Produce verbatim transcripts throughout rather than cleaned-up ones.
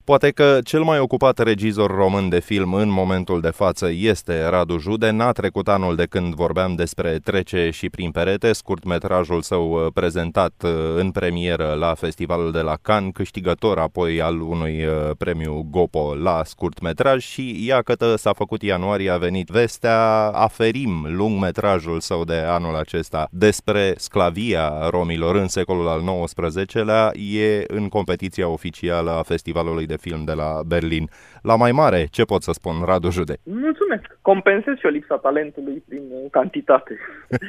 Poate că cel mai ocupat regizor român de film în momentul de față este Radu Jude. N-a trecut anul de când vorbeam despre Trece și prin perete, scurtmetrajul său prezentat în premieră la festivalul de la Cannes, câștigător apoi al unui premiu Gopo la scurtmetraj, și iată s-a făcut ianuarie, a venit vestea, aferim lungmetrajul său de anul acesta despre sclavia romilor în secolul al nouăsprezecelea, e în competiția oficială a festivalului de film de la Berlin. La mai mare, ce pot să spun, Radu Jude? Mulțumesc! Compensez și o lipsa talentului prin cantitate.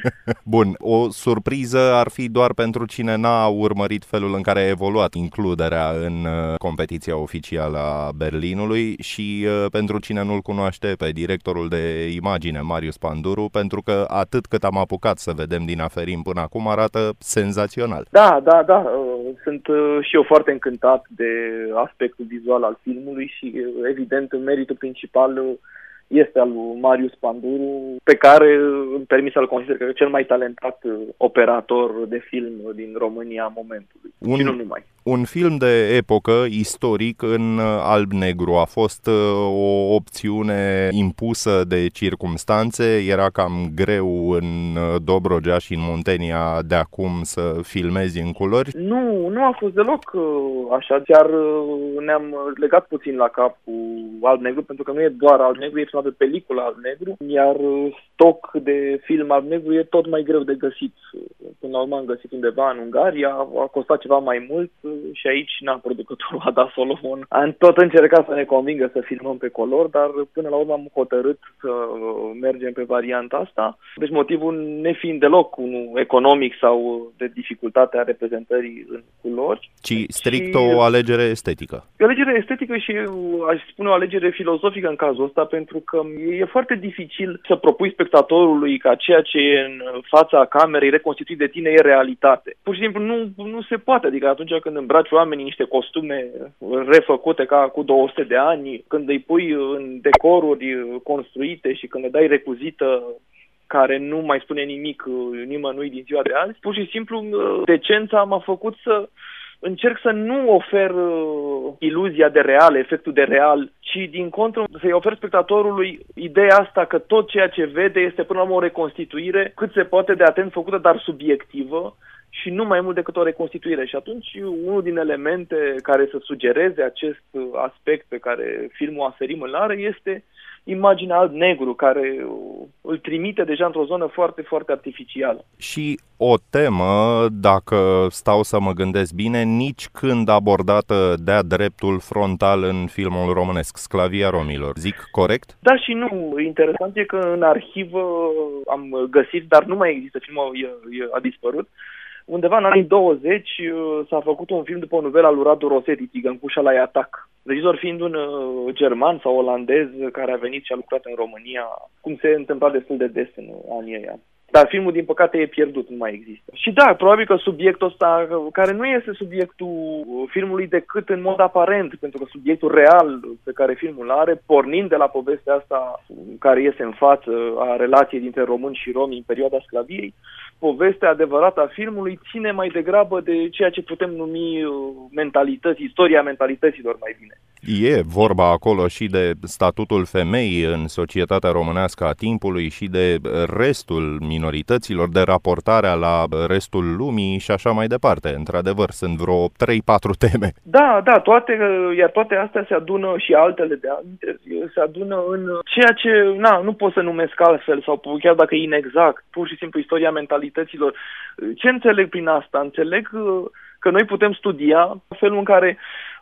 Bun, o surpriză ar fi doar pentru cine n-a urmărit felul în care a evoluat includerea în competiția oficială a Berlinului și pentru cine nu-l cunoaște pe directorul de imagine, Marius Panduru, pentru că atât cât am apucat să vedem din Aferim până acum arată senzațional. Da, da, da. Sunt și eu foarte încântat de aspectul vizual al filmului și, evident, meritul principal este al lui Marius Panduru, pe care îmi permis să-l consider că cel mai talentat operator de film din România a momentului. Un, și nu numai. Un film de epocă, istoric, în alb-negru. A fost o opțiune impusă de circumstanțe? Era cam greu în Dobrogea și în Muntenia de acum să filmezi în culori? Nu, nu a fost deloc așa. Chiar ne-am legat puțin la cap cu alb-negru, pentru că nu e doar alb-negru, e filmat pe peliculă alb-negru, iar stoc de film alb-negru e tot mai greu de găsit. Până la urmă am găsit undeva în Ungaria, a costat ceva mai mult și aici, na, producătorul Ada Solomon am tot încercat să ne convingă să filmăm pe color, dar până la urmă am hotărât să mergem pe varianta asta. Deci motivul nefiind deloc unul economic sau de dificultatea reprezentării în culori, ci strict și o alegere estetică. O alegere estetică și aș spune o alegere filozofică în cazul ăsta, pentru că e foarte dificil să propui spectatorului ca ceea ce e în fața camerei reconstituit de tine e realitate. Pur și simplu nu, nu se poate, adică atunci când îmbraci oamenii niște costume refăcute ca cu două sute de ani, când îi pui în decoruri construite și când le dai recuzită care nu mai spune nimic nimănui din ziua de azi, pur și simplu decența m-a făcut să încerc să nu ofer uh, iluzia de real, efectul de real, ci din contră să-i ofer spectatorului ideea asta că tot ceea ce vede este până la urmă o reconstituire cât se poate de atent făcută, dar subiectivă și nu mai mult decât o reconstituire. Și atunci unul din elemente care să sugereze acest aspect pe care filmul Aferim îl are este imaginea alb-negru, care îl trimite deja într-o zonă foarte, foarte artificială. Și o temă, dacă stau să mă gândesc bine, nici când abordată de-a dreptul frontal în filmul românesc, Sclavia romilor. Zic corect? Da și nu. Interesant e că în arhivă am găsit, dar nu mai există, filmul a dispărut. Undeva în anii douăzeci s-a făcut un film după o novelă a lui Radu Rosetti, Tigăncușa la atac. Regizor fiind un uh, german sau olandez care a venit și a lucrat în România, cum se întâmpla destul de des în anii ăia. Dar filmul, din păcate, e pierdut, nu mai există. Și da, probabil că subiectul ăsta, care nu este subiectul filmului decât în mod aparent, pentru că subiectul real pe care filmul are, pornind de la povestea asta care iese în față a relației dintre români și romi în perioada sclaviei, povestea adevărată a filmului ține mai degrabă de ceea ce putem numi mentalități, istoria mentalităților mai bine. E vorba acolo și de statutul femeii în societatea românească a timpului și de restul minorităților, de raportarea la restul lumii și așa mai departe. Într-adevăr, sunt vreo trei patru teme. Da, da, toate, iar toate astea se adună și altele de alte, se adună în ceea ce, na, nu pot să numesc altfel sau chiar dacă e inexact, pur și simplu istoria mentalităților. Ce înțeleg prin asta? Înțeleg că noi putem studia felul în care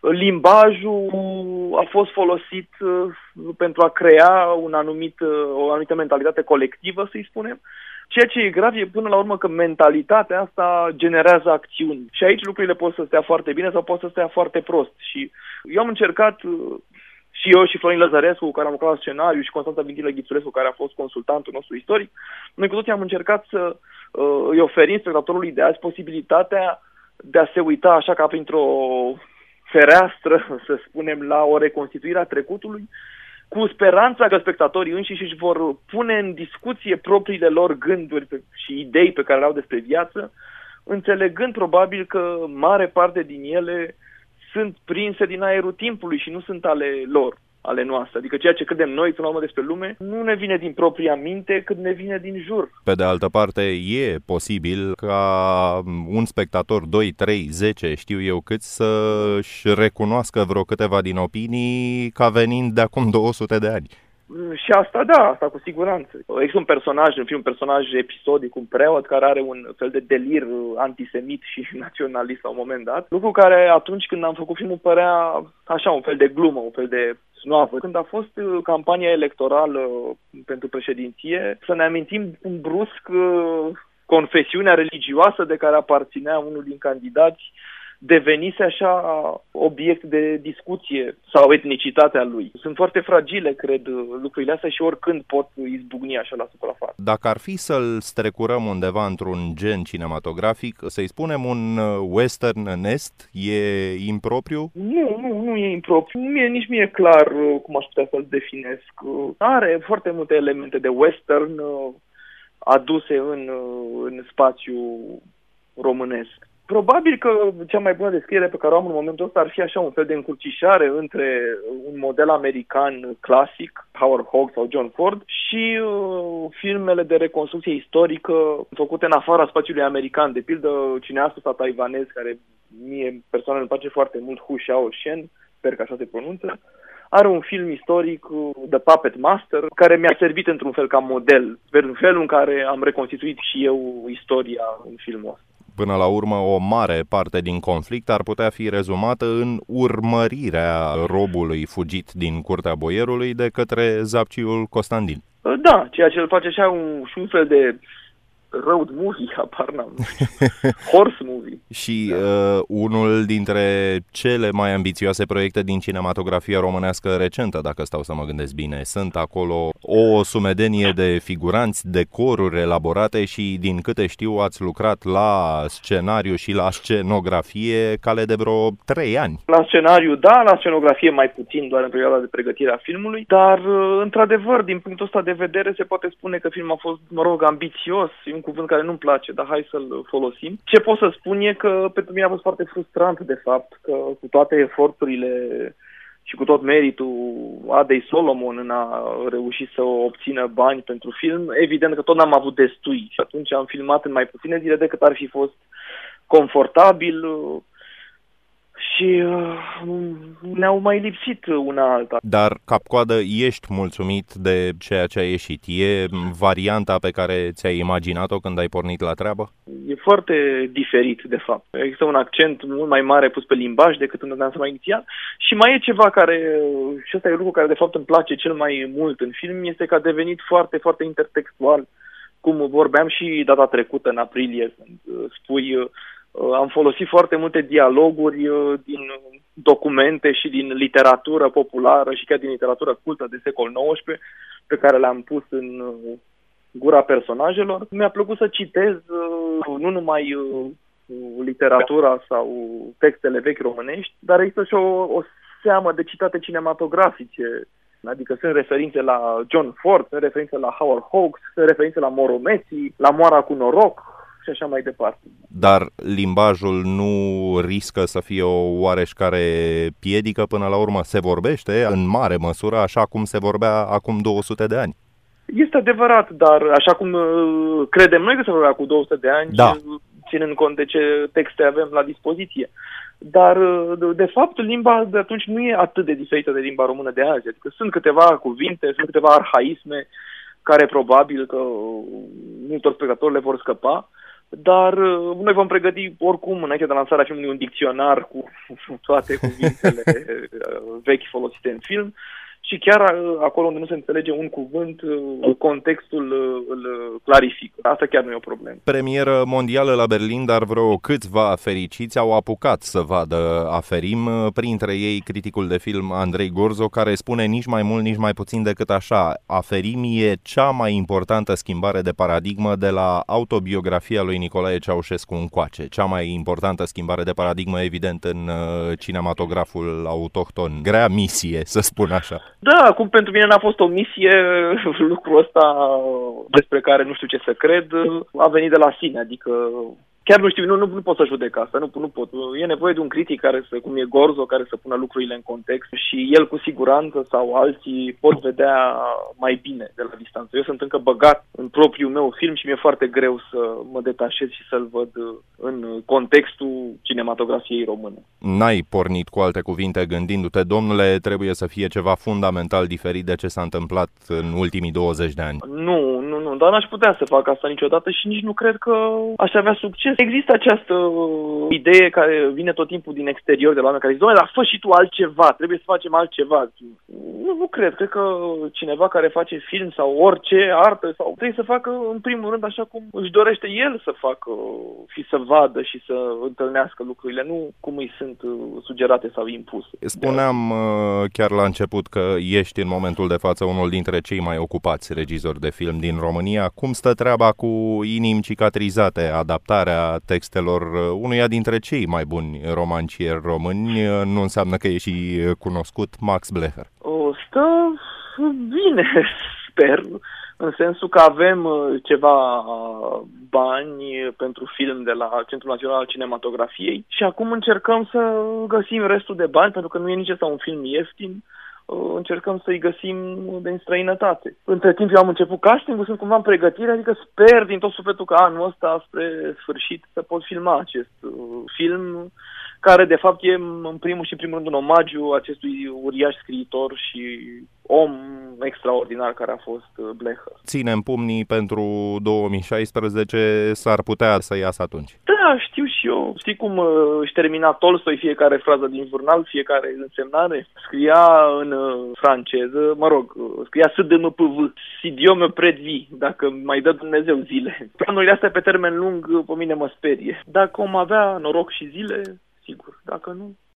limbajul a fost folosit pentru a crea un anumit, o anumită mentalitate colectivă, să-i spunem. Ceea ce e grav e până la urmă că mentalitatea asta generează acțiuni. Și aici lucrurile pot să stea foarte bine sau pot să stea foarte prost. Și eu am încercat, și eu și Florin Lăzărescu, care am lucrat la scenariu, și Constanța Vintilă Ghițulescu, care a fost consultantul nostru istoric, noi cu toții am încercat să uh, îi oferim spectatorului de azi posibilitatea de a se uita așa ca printr-o fereastră, să spunem, la o reconstituire a trecutului, cu speranța că spectatorii înșiși își vor pune în discuție propriile lor gânduri și idei pe care le au despre viață, înțelegând probabil că mare parte din ele sunt prinse din aerul timpului și nu sunt ale lor, ale noastre. Adică ceea ce credem noi, până la urmă, despre lume, nu ne vine din propria minte, cât ne vine din jur. Pe de altă parte, e posibil ca un spectator doi, trei, zece, știu eu cât, să-și recunoască vreo câteva din opinii ca venind de acum două sute de ani. Și asta, da, asta cu siguranță. Există un personaj, în film, un personaj episodic, un preot care are un fel de delir antisemit și naționalist la un moment dat. Lucru care atunci când am făcut filmul părea așa, un fel de glumă, un fel de snoavă. Când a fost campania electorală pentru președinție, să ne amintim brusc confesiunea religioasă de care aparținea unul din candidați devenise așa obiect de discuție sau etnicitatea lui. Sunt foarte fragile, cred, lucrurile astea și oricând pot izbucni așa la suprafață. Dacă ar fi să-l strecurăm undeva într-un gen cinematografic, să-i spunem un western în est, e impropriu? Nu, nu, nu e impropriu. Mie, nici mie e clar cum aș putea să-l definesc. Are foarte multe elemente de western aduse în, în spațiu românesc. Probabil că cea mai bună descriere pe care o am în momentul ăsta ar fi așa un fel de încrucișare între un model american clasic, Howard Hawks sau John Ford, și uh, filmele de reconstrucție istorică făcute în afara spațiului american. De pildă, cineastul ăsta taiwanez, care mie personal îmi place foarte mult, Hu Xiaoshen, sper că așa se pronunță, are un film istoric, The Puppet Master, care mi-a servit într-un fel ca model, în felul în care am reconstituit și eu istoria în filmul ăsta. Până la urmă, o mare parte din conflict ar putea fi rezumată în urmărirea robului fugit din curtea boierului de către Zapciul Costandin. Da, ceea ce îl face așa un, și un fel de road movie, apar n-am, horse movie. Și da. uh, unul dintre cele mai ambițioase proiecte din cinematografia românească recentă, dacă stau să mă gândesc bine. Sunt acolo o sumedenie de figuranți, decoruri elaborate și, din câte știu, ați lucrat la scenariu și la scenografie cale de vreo trei ani. La scenariu, da, la scenografie mai puțin, doar în perioada de pregătire a filmului, dar, într-adevăr, din punctul ăsta de vedere, se poate spune că filmul a fost, mă rog, ambițios, un cuvânt care nu-mi place, dar hai să-l folosim. Ce pot să spun e că pentru mine a fost foarte frustrant, de fapt, că cu toate eforturile și cu tot meritul Adei Solomon în a reuși să obțină bani pentru film, evident că tot n-am avut destui și atunci am filmat în mai puține zile decât ar fi fost confortabil și ne-au mai lipsit una alta. Dar, cap-coadă, ești mulțumit de ceea ce a ieșit? E varianta pe care ți-ai imaginat-o când ai pornit la treabă? E foarte diferit, de fapt. Există un accent mult mai mare pus pe limbaj decât îmi dădeam seama inițial. Și mai e ceva care, și ăsta e lucru care de fapt îmi place cel mai mult în film, este că a devenit foarte, foarte intertextual. Cum vorbeam și data trecută, în aprilie, când spui... Am folosit foarte multe dialoguri din documente și din literatură populară și chiar din literatură cultă de secol nouăsprezece, pe care le-am pus în gura personajelor. Mi-a plăcut să citez nu numai literatura sau textele vechi românești, dar există și o, o seamă de citate cinematografice. Adică sunt referințe la John Ford, sunt referințe la Howard Hawks, sunt referințe la Moromeții, la Moara cu noroc și așa mai departe. Dar limbajul nu riscă să fie o oareșcare piedică până la urmă? Se vorbește în mare măsură așa cum se vorbea acum două sute de ani. Este adevărat, dar așa cum uh, credem noi că se vorbea cu două sute de ani, da. Ținând cont de ce texte avem la dispoziție. Dar, uh, de fapt, limba de atunci nu e atât de diferită de limba română de azi. Adică sunt câteva cuvinte, sunt câteva arhaisme care probabil că multor spectatori le vor scăpa. Dar noi vom pregăti oricum, înainte de lansarea filmului, un dicționar cu toate cuvintele vechi folosite în film și chiar acolo unde nu se înțelege un cuvânt, contextul îl clarifică. Asta chiar nu e o problemă. Premieră mondială la Berlin, dar vreo câțiva fericiți au apucat să vadă Aferim, printre ei criticul de film Andrei Gorzo, care spune nici mai mult, nici mai puțin decât așa: Aferim e cea mai importantă schimbare de paradigmă de la autobiografia lui Nicolae Ceaușescu încoace. Cea mai importantă schimbare de paradigmă, evident, în cinematograful autohton. Grea misie, să spun așa. Da, acum pentru mine n-a fost o misie, lucrul ăsta despre care nu știu ce să cred, a venit de la sine, adică chiar nu știu, nu, nu, nu pot să judec asta, nu, nu pot. E nevoie de un critic care să, cum e Gorzo, care să pună lucrurile în context și el cu siguranță sau alții pot vedea mai bine de la distanță. Eu sunt încă băgat în propriul meu film și mi-e foarte greu să mă detașez și să-l văd în contextul cinematografiei române. N-ai pornit, cu alte cuvinte, gândindu-te, domnule, trebuie să fie ceva fundamental diferit de ce s-a întâmplat în ultimii douăzeci de ani. Nu, nu, nu, dar n-aș putea să fac asta niciodată și nici nu cred că aș avea succes. Există această idee care vine tot timpul din exterior de la oameni care zic, dom'le, dar fă și tu altceva, trebuie să facem altceva. Nu, nu cred. Cred că cineva care face film sau orice artă sau trebuie să facă în primul rând așa cum își dorește el să facă și să vadă și să întâlnească lucrurile, nu cum îi sunt sugerate sau impuse. Spuneam chiar la început că ești în momentul de față unul dintre cei mai ocupați regizori de film din România. Cum stă treaba cu Inimi cicatrizate, adaptarea textelor unuia dintre cei mai buni romancieri români? Nu înseamnă că e și cunoscut, Max Blecher. O, stă bine, sper, în sensul că avem ceva bani pentru film de la Centrul Național al Cinematografiei și acum încercăm să găsim restul de bani, pentru că nu e nici ăsta un film ieftin, încercăm să-i găsim din străinătate. Între timp eu am început casting-ul, sunt cumva în pregătire, adică sper din tot sufletul că anul ăsta, spre sfârșit, să pot filma acest film, care de fapt e în primul și în primul rând un omagiu acestui uriaș scriitor și om extraordinar care a fost Blecher. Ținem pumnii pentru două mii șaisprezece, s-ar putea să iasă atunci. Da, știu și eu. Știi cum își termina Tolstoi fiecare frază din jurnal, fiecare însemnare? Scria în franceză, mă rog, scria S D M P V, si Dieu me prête vie, dacă mai dă Dumnezeu zile. Planurile astea pe termen lung, pe mine mă sperie. Dacă om avea noroc și zile, sigur, dacă nu...